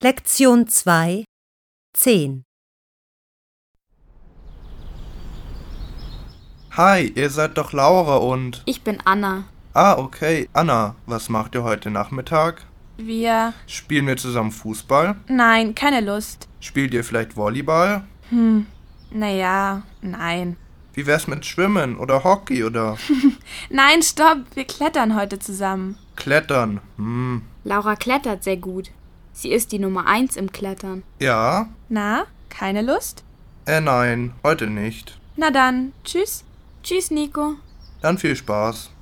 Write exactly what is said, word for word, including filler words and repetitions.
Lektion zwei, zehn. Hi, ihr seid doch Laura und... Ich bin Anna. Ah, okay. Anna, was macht ihr heute Nachmittag? Wir... Spielen wir zusammen Fußball? Nein, keine Lust. Spielt ihr vielleicht Volleyball? Hm, naja, nein. Wie wär's mit Schwimmen oder Hockey oder... Nein, stopp, wir klettern heute zusammen. Klettern? Hm. Laura klettert sehr gut. Sie ist die Nummer eins im Klettern. Ja? Na, keine Lust? Äh, nein, heute nicht. Na dann, tschüss. Tschüss, Nico. Dann viel Spaß.